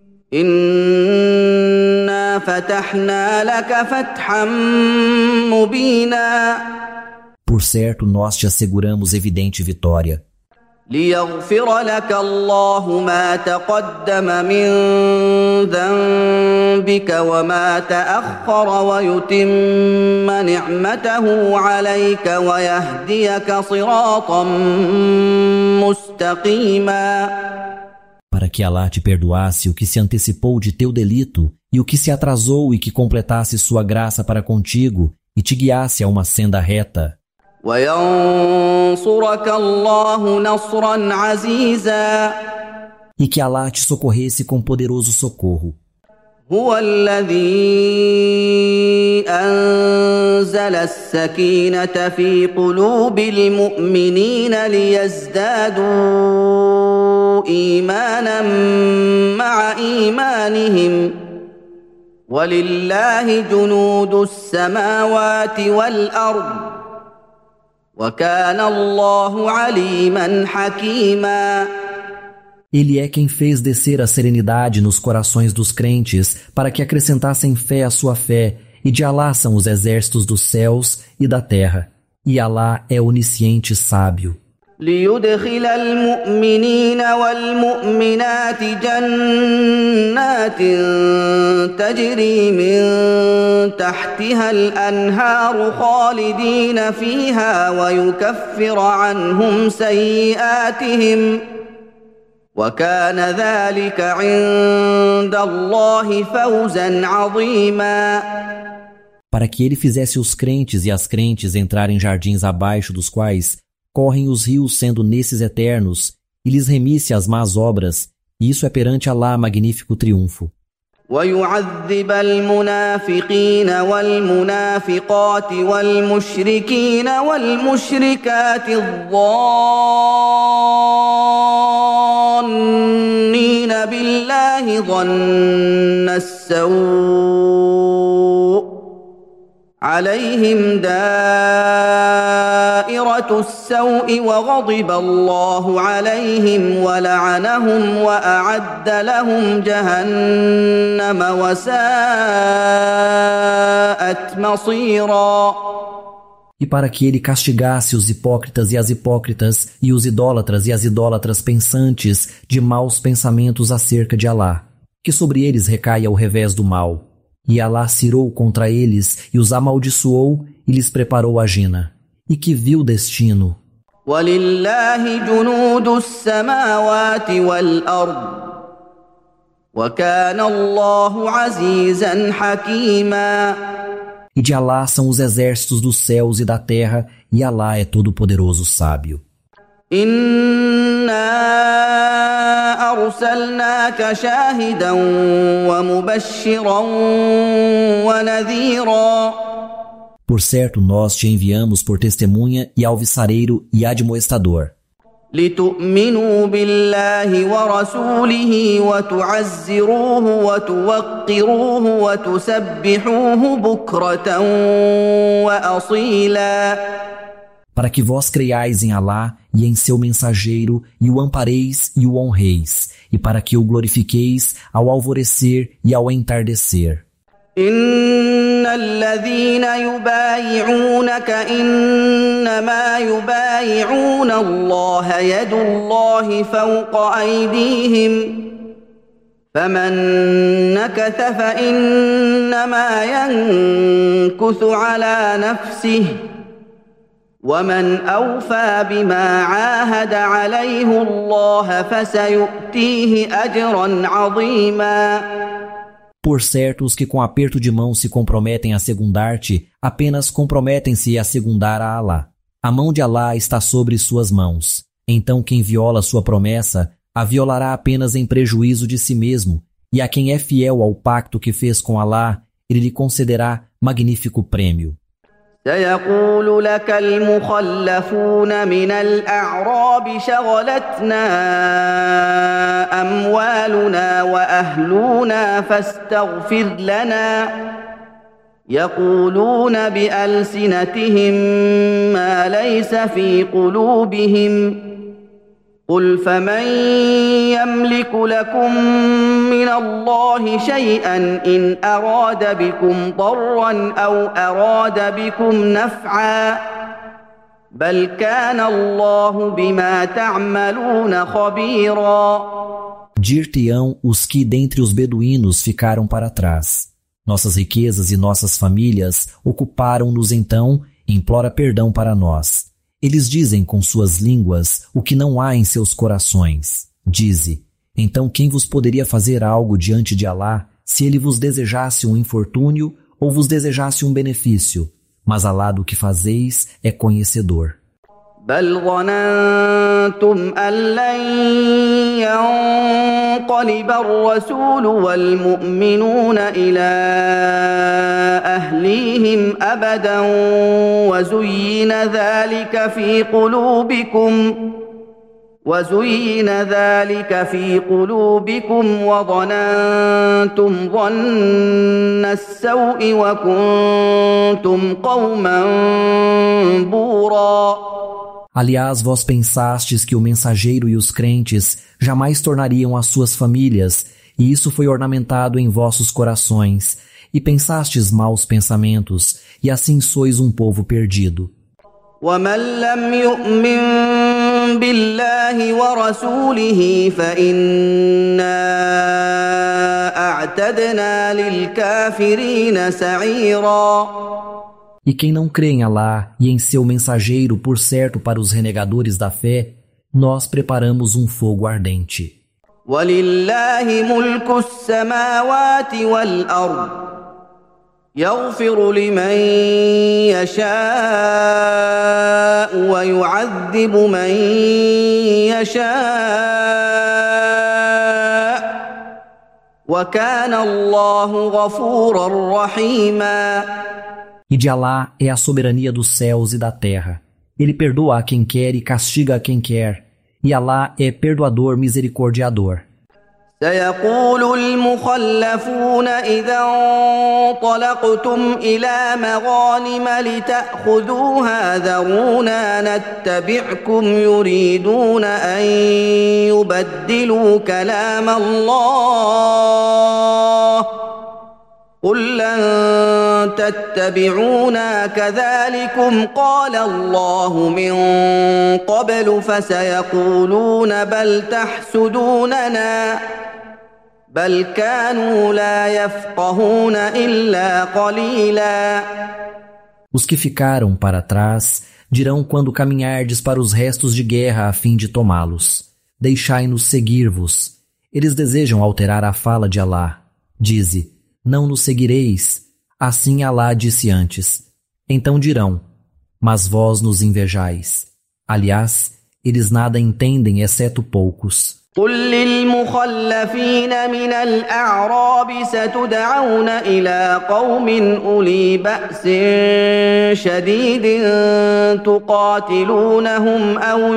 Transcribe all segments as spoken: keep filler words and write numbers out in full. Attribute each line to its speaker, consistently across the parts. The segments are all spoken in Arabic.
Speaker 1: إنا فتحنا لك فتحا مبينا.
Speaker 2: Por certo, nós te asseguramos evidente vitória,
Speaker 1: ليغفر لك الله ما تقدم من ذنبك وما تأخر ويتم نعمته عليك ويهديك صراطا مستقيما.
Speaker 2: para que Alá te perdoasse o que se antecipou de teu delito e o que se atrasou e que completasse sua graça para contigo e te guiasse a uma senda reta.
Speaker 1: وينصرك الله نصرا عزيزا.
Speaker 2: E que Alá te socorresse com poderoso socorro.
Speaker 1: هو الذي أنزل السكينة في قلوب المؤمنين ليزدادوا إيمانا مع إيمانهم ولله جنود السماوات والأرض وكان الله عليما حكيما.
Speaker 2: Ele é quem fez descer a serenidade nos corações dos crentes para que acrescentassem fé à sua fé, e de Alá são os exércitos dos céus e da terra. E Alá é onisciente sábio.
Speaker 1: ليدخل المؤمنين والمؤمنات جنات تجري من تحتها الأنهار خالدين فيها ويكفر عنهم سيئاتهم وكان ذلك عند الله فوزا عظيما.
Speaker 2: Para que ele fizesse os crentes e as crentes entrarem em jardins abaixo dos quais correm os rios, sendo nesses eternos, e lhes remisse as más obras, e isso é perante Alá magnífico triunfo.
Speaker 1: ويعذب المنافقين والمنافقات والمشركين والمشركات الظانين بالله ظن السوء عليهم دائرة السوء وغضب الله عليهم ولعنهم وأعد لهم جهنم وساءت مصيرا.
Speaker 2: E para que ele castigasse os hipócritas e as hipócritas, e os idólatras e as idólatras pensantes de maus pensamentos acerca de Alá, que sobre eles recaia o revés do mal. E Alá cirou contra eles e os amaldiçoou e lhes preparou a jina. E que vil destino!
Speaker 1: وَلِلَّهِ جُنُودُ السَّمَاوَاتِ وَالْأَرْضِ وَكَانَ اللَّهُ عَزِيزًا حَكِيمًا.
Speaker 2: E de Alá são os exércitos dos céus e da terra, e Alá é todo-poderoso sábio.
Speaker 1: إِنَّا أَرْسَلْنَاكَ شَاهِدًا وَمُبَشِّرًا وَنَذِيرًا.
Speaker 2: Por certo, nós te enviamos por testemunha e alvissareiro e admoestador.
Speaker 1: لِتُؤْمِنُوا بِاللَّهِ وَرَسُولِهِ وَتُعَزِّرُوهُ وَتُوَقِّرُوهُ وَتُسَبِّحُوهُ بُكْرَةً وَأَصِيلًا.
Speaker 2: Para que vós creiais em Alá e em seu mensageiro, e o ampareis e o honreis, e para que o glorifiqueis ao alvorecer e ao entardecer.
Speaker 1: إن الذين يبايعونك إنما يبايعون الله يد الله فوق أيديهم فمن نكث فإنما ينكث على نفسه ومن أوفى بما عاهد عليه الله فسيؤتيه أجرا عظيما.
Speaker 2: Por certo, os que com aperto de mão se comprometem a segundar-te, apenas comprometem-se a segundar a Alá. A mão de Alá está sobre suas mãos. Então quem viola sua promessa, a violará apenas em prejuízo de si mesmo, e a quem é fiel ao pacto que fez com Alá, ele lhe concederá magnífico prêmio.
Speaker 1: سيقول لك المخلفون من الأعراب شغلتنا أموالنا وأهلنا فاستغفر لنا يقولون بألسنتهم ما ليس في قلوبهم قل فمن يملك لكم من الله شيئا إن أراد بكم ضرا أو أراد بكم نفعا بل كان الله بما تعملون خبيرا.
Speaker 2: Dir-te-ão os que dentre os beduínos ficaram para trás. Nossas riquezas e nossas famílias ocuparam-nos então, implora perdão para nós. Eles dizem com suas línguas o que não há em seus corações. Dize, então quem vos poderia fazer algo diante de Alá, se ele vos desejasse um infortúnio ou vos desejasse um benefício? Mas Alá do que fazeis é conhecedor.
Speaker 1: بل ظننتم أن لن ينقلب الرسول والمؤمنون إلى أهليهم أبدا وزين ذلك في قلوبكم وزين ذلك في قلوبكم وظننتم ظن السوء وكنتم قوما بورا.
Speaker 2: Aliás, vós pensastes que o mensageiro e os crentes jamais tornariam as suas famílias, e isso foi ornamentado em vossos corações, e pensastes maus pensamentos, e assim sois um povo perdido.
Speaker 1: وَمَنْ لَمْ يُؤْمِنْ بِاللَّهِ وَرَسُولِهِ فَإِنَّا أَعْتَدْنَا لِلْكَافِرِينَ سَعِيرًا.
Speaker 2: E quem não crê em Alá e em seu mensageiro, por certo para os renegadores da fé, nós preparamos um fogo ardente.
Speaker 1: وَلِلَّهِ مُلْكُ السَّمَاوَاتِ وَالْأَرْضِ يَغْفِرُ لِمَن يَشَاءُ وَيُعَذِّبُ مَن يَشَاءُ وَكَانَ اللَّهُ غَفُورًا رَّحِيمًا.
Speaker 2: E de Alá é a soberania dos céus e da terra. Ele perdoa a quem quer e castiga a quem quer. E Alá é perdoador misericórdia.
Speaker 1: سيقول المخلفون إذا انطلقتم إلى مغانم لتأخذوها ذرونا نتبعكم يريدون أن يبدلوا كلام الله قل لن تتبعونا كذلكم قال الله من قبل فسيقولون بل تحسدوننا بل كانوا لا يفقهون إلا قليلا.
Speaker 2: Os que ficaram para trás dirão quando caminhardes para os restos de guerra a fim de tomá-los: deixai-nos seguir-vos. Eles desejam alterar a fala de Alá. Dize: não nos seguireis. Assim Alá disse antes. Então dirão: mas vós nos invejais. Aliás, eles nada entendem exceto poucos.
Speaker 1: قل للمخلفين من الأعراب ستدعون إلى قوم أولي بأس شديد تقاتلونهم أو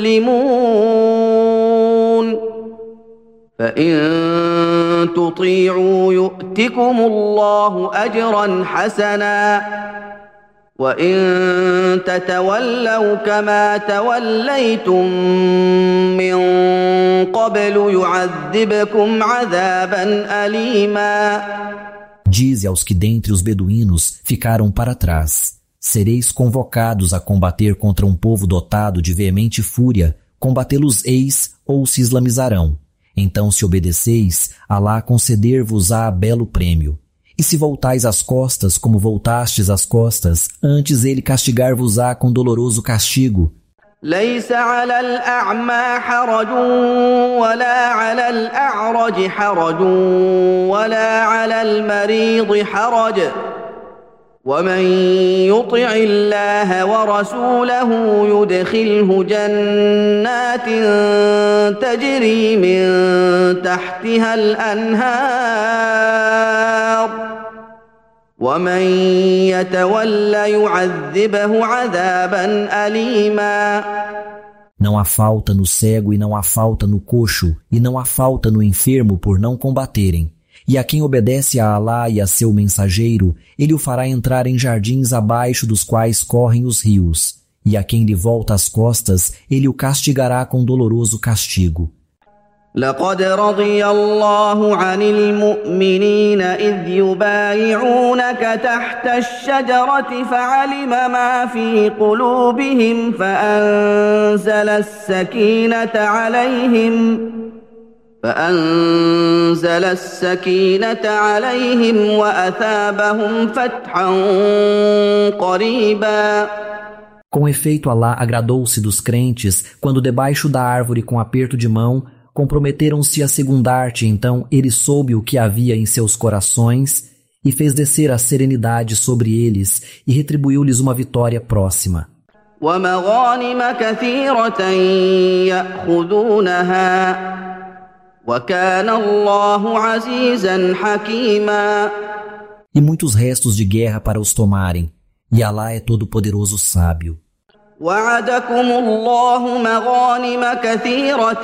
Speaker 1: يسلمون فإن تطيعوا يؤتكم الله أجرا حسنا وإن تتولوا كما توليتم من قبل يعذبكم عذابا أليما.
Speaker 2: Dize aos que dentre os beduínos ficaram para trás: sereis convocados a combater contra um povo dotado de veemente fúria, combatê-los-eis ou se islamizarão. Então, se obedeceis, Alá conceder-vos-á belo prêmio. E se voltais as costas como voltastes as costas, antes ele castigar-vos-á com doloroso castigo.
Speaker 1: ليس على الأعمى حرج ولا على الأعرج حرج ولا على المريض حرج ومن يطع الله ورسوله يدخله جنات تجري من تحتها الأنهار ومن يتول يعذبه عذابا أليما.
Speaker 2: Não há falta no cego e não há falta no coxo, e não há falta no enfermo por não combaterem. E a quem obedece a Alá e a seu mensageiro, ele o fará entrar em jardins abaixo dos quais correm os rios, e a quem lhe volta as costas, ele o castigará com doloroso castigo.
Speaker 1: لقد رضي الله عن المؤمنين إذ يبايعونك تحت الشجرة فعلم ما في قلوبهم فأنزل السكينة عليهم فأنزل السكينة عليهم وأثابهم فتحا قريبا.
Speaker 2: Com efeito, Alá agradou-se dos crentes quando debaixo da árvore com aperto de mão comprometeram-se a segundar-te, então ele soube o que havia em seus corações e fez descer a serenidade sobre eles e retribuiu-lhes uma vitória próxima.
Speaker 1: وَمَغَانِمَ كَثِيرَةً يَأْخُذُونَهَا وَكَانَ اللَّهُ عَزِيزًا حَكِيمًا.
Speaker 2: E muitos restos de guerra para os tomarem, e Alá é todo-poderoso sábio.
Speaker 1: وعدكم الله مغانم كثيرة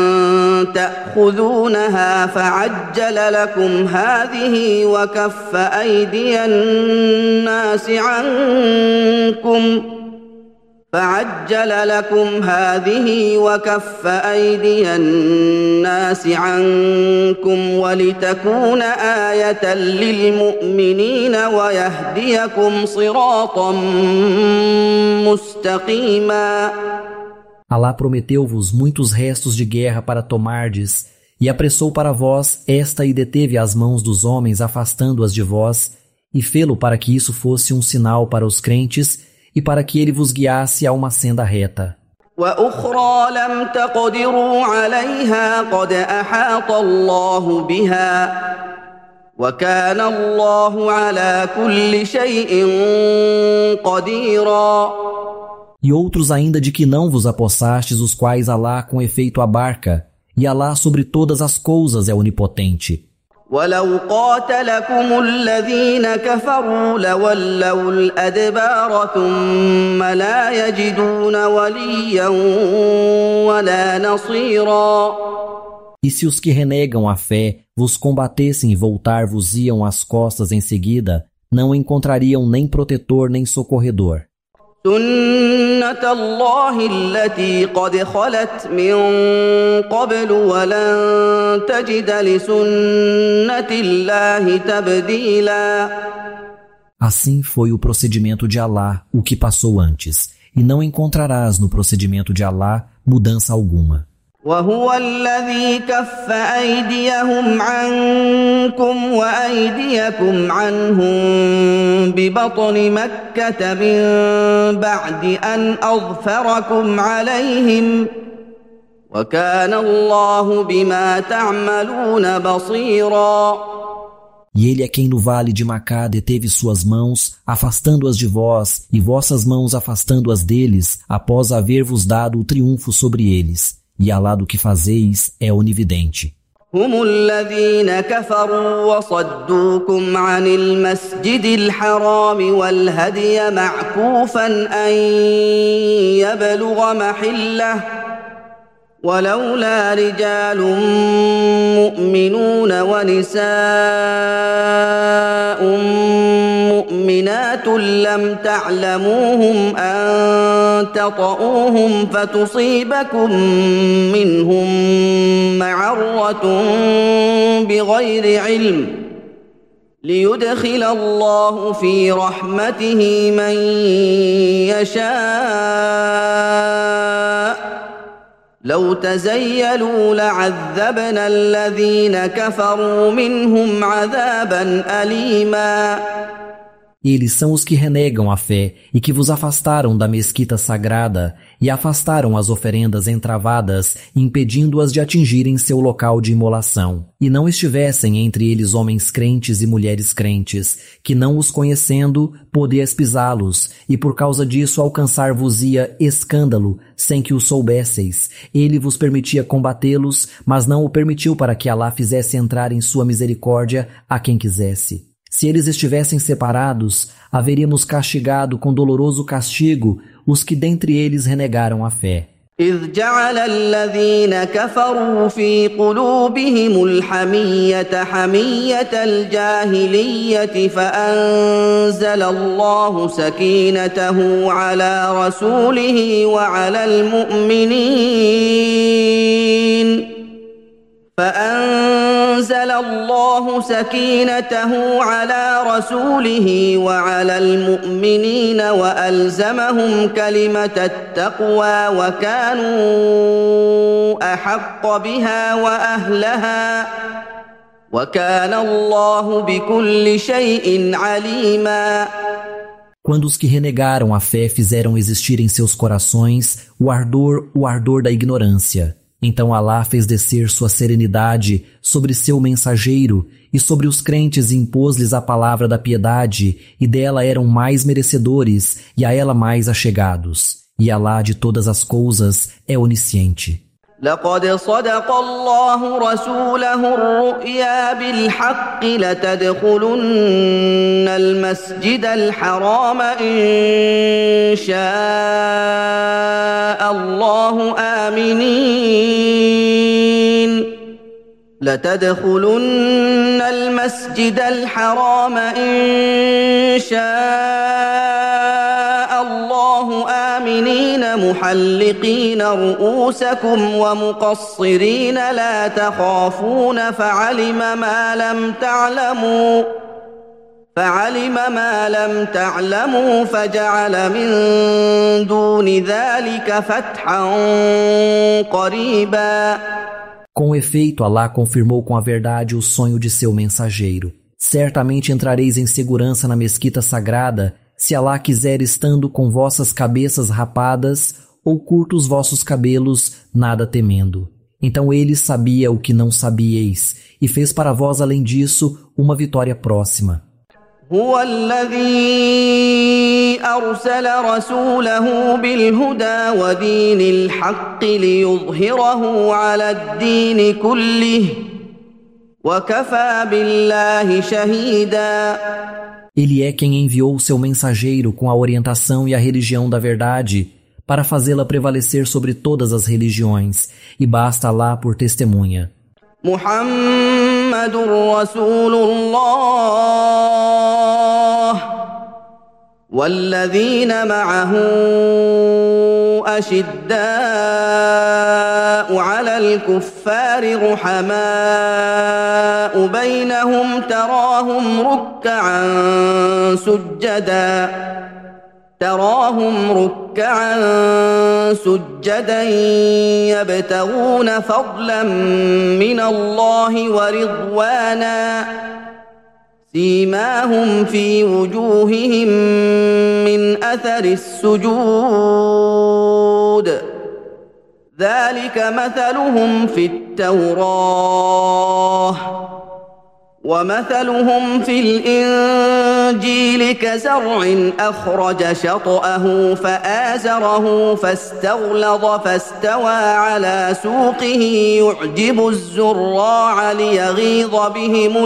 Speaker 1: تأخذونها فعجل لكم هذه وكف أيدي الناس عنكم فعجل لكم هذه وكف أيدي الناس عنكم ولتكون آية للمؤمنين ويهديكم صراطا مستقيما.
Speaker 2: Alá prometeu-vos muitos restos de guerra para tomardes, e apressou para vós esta e deteve as mãos dos homens, afastando-as de vós, e fê-lo para que isso fosse um sinal para os crentes, e para que ele vos guiasse a uma senda reta.
Speaker 1: وأخرى لم تقدروا عليها قد أحاط الله بها وكان الله على كل شيء قديرا.
Speaker 2: E outros ainda de que não vos apossastes, os quais Alá com efeito abarca, e Alá sobre todas as coisas é onipotente.
Speaker 1: ولو قاتلكم الذين كفروا لولوا الأدبار ثم لا يجدون وليا ولا نصيرا.
Speaker 2: E se os que renegam a fé vos combatessem e voltar-vos-iam as costas em seguida, não encontrariam nem protetor nem socorredor.
Speaker 1: سنة الله التي قد خلت من قبل ولن تجد لسنة الله تبديلا.
Speaker 2: Assim foi o procedimento de Alá, o que passou antes, e não encontrarás no procedimento de Alá mudança alguma.
Speaker 1: وهو الذي كف أيديهم عنكم وأيديكم عنهم ببطن مكة من بعد أن أظفركم عليهم وكان الله بما تعملون بصيرا.
Speaker 2: E ele é quem no vale de Macá deteve suas mãos, afastando-as de vós, e vossas mãos afastando-as deles, após haver-vos dado o triunfo sobre eles. E Alá do que fazeis é onividente.
Speaker 1: هم الذين كفروا وصدوكم عن المسجد الحرام والهدي معكوفا أن يبلغ محله ولولا رجال مؤمنون ونساء مؤمنات لم تعلموهم أن تطؤوهم فتصيبكم منهم معرة بغير علم ليدخل الله في رحمته من يشاء لو تزيلوا لعذبنا الذين كفروا منهم عذابا أليما.
Speaker 2: Eles são os que renegam a fé e que vos afastaram da mesquita sagrada e afastaram as oferendas entravadas, impedindo-as de atingirem seu local de imolação. E não estivessem entre eles homens crentes e mulheres crentes, que não os conhecendo, podias pisá-los, e por causa disso alcançar-vos-ia escândalo, sem que o soubesseis. Ele vos permitia combatê-los, mas não o permitiu para que Alá fizesse entrar em sua misericórdia a quem quisesse. Se eles estivessem separados, haveríamos castigado com doloroso castigo os que dentre eles renegaram a fé.
Speaker 1: إذ جعل الذين كفروا في قلوبهم الحمية حمية الجاهلية فأنزل الله سكينته على رسوله وعلى المؤمنين فأنزل الله سكينته على رسوله وعلى المؤمنين وألزمهم كلمة التقوى وكانوا أحق بها وأهلها وكان الله بكل شيء عليما.
Speaker 2: Quando os que renegaram a fé fizeram existir em seus corações o ardor, o ardor da ignorância, então Alá fez descer sua serenidade sobre seu mensageiro e sobre os crentes impôs-lhes a palavra da piedade, e dela eram mais merecedores e a ela mais achegados. E Alá de todas as coisas é onisciente.
Speaker 1: لقد صدق الله رسوله الرؤيا بالحق لتدخلن المسجد الحرام إن شاء الله آمنين لتدخلن المسجد الحرام إن شاء الله آمنين محلقين رؤوسكم ومقصرين لا تخافون فعلم ما لم تعلموا فعلم ما لم تعلموا فجعل من دون ذلك فتحا قريبا.
Speaker 2: Com efeito, Alá confirmou com a verdade o sonho de seu mensageiro. Certamente entrareis em segurança na mesquita sagrada, se Alá quiser, estando com vossas cabeças rapadas ou curtos vossos cabelos, nada temendo. Então ele sabia o que não sabíeis, e fez para vós, além disso, uma vitória próxima.
Speaker 1: هو الذي أرسل رسوله بالهدى ودين الحق ليظهره على الدين كله وكفى بالله شهيدا.
Speaker 2: Ele é quem enviou seu mensageiro com a orientação e a religião da verdade para fazê-la prevalecer sobre todas as religiões, e basta Alá por testemunha.
Speaker 1: محمد رسول الله والذين معه أشداء على الكفار رحماء بينهم تراهم ركعا سجدا تراهم ركعا سجدا يبتغون فضلا من الله ورضوانا سيماهم في وجوههم من أثر السجود ذلك مثلهم في التوراة ومثلهم في الإنجيل كزرع أخرج شطأه فآزره فاستغلظ فاستوى على سوقه يعجب الزراع ليغيظ بهم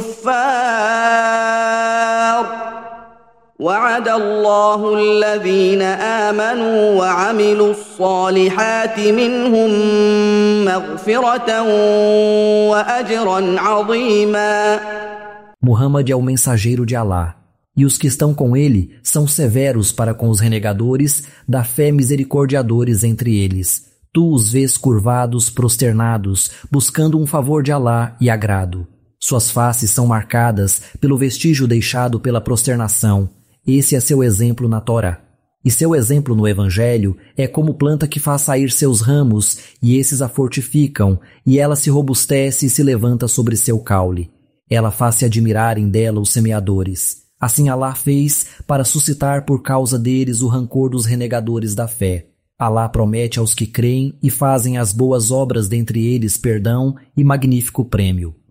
Speaker 1: الكفار وعد الله الذين آمنوا وعملوا الصالحات منهم مغفرة وأجرا عظيما.
Speaker 2: Muhammad é o mensageiro de Alá, e os que estão com ele são severos para com os renegadores, da fé misericordiadores entre eles. Tu os vês curvados, prosternados, buscando um favor de Alá e agrado. Suas faces são marcadas pelo vestígio deixado pela prosternação. Esse é seu exemplo na Torá. E seu exemplo no Evangelho é como planta que faz sair seus ramos, e esses a fortificam, e ela se robustece e se levanta sobre seu caule. Ela faz-se admirarem dela os semeadores. Assim Alá fez para suscitar por causa deles o rancor dos renegadores da fé. Alá promete aos que creem e fazem as boas obras dentre eles perdão e magnífico prêmio.